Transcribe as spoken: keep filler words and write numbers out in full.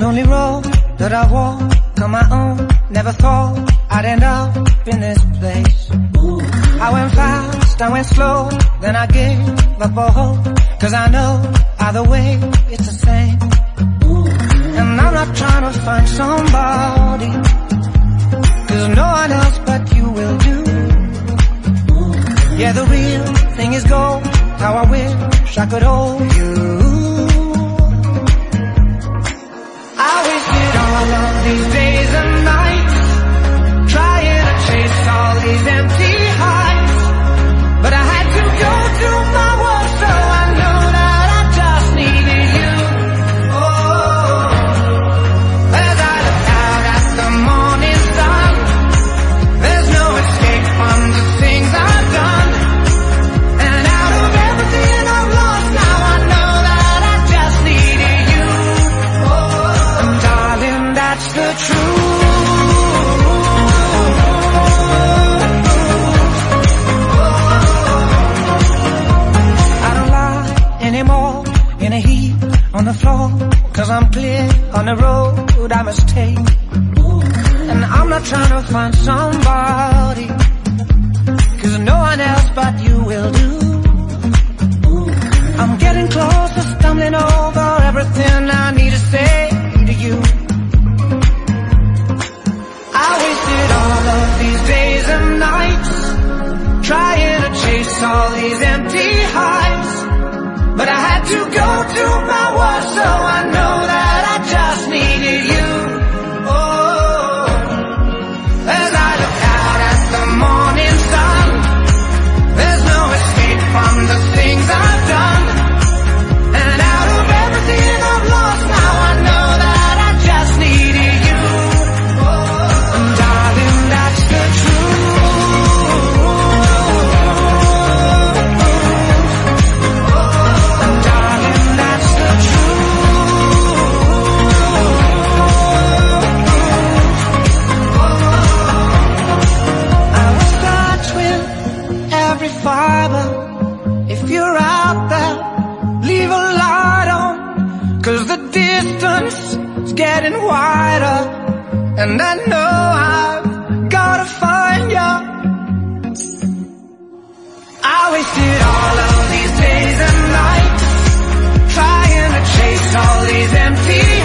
lonely road that I walk on my own. Never thought I'd end up in this place. I went fast, I went slow, then I gave up all hope. Cause I know either way it's the same. And I'm not trying to find somebody, cause no one else but you will do. Yeah, the real thing is gold, how I wish I could hold you. I wasted all of these days and nights trying to chase all these empty heights, but I had to go to my worst, so I know that I just needed you. Oh, as I look out at the morning sun, there's no escape from the things I've done. And out of everything I've lost, now I know that I just needed you. Oh, and darling, that's the truth. In a heap on the floor, cause I'm clear on the road I must take. And I'm not trying to find somebody, cause no one else but you will do. I'm getting close to stumbling over everything I need to say to you. I wasted all of these days and nights trying to chase all these empty heights, but I had to go to my worst, so I know that I just needed you. Oh, as I look out at the morning sun, there's no escape from the things I've done. And out of everything I've lost, now I know that I just needed you. Oh, and darling, that's the truth. Fiber, if you're out there, leave a light on, cause the distance is getting wider, and I know I've gotta find you. I wasted all of these days and nights trying to chase all these empty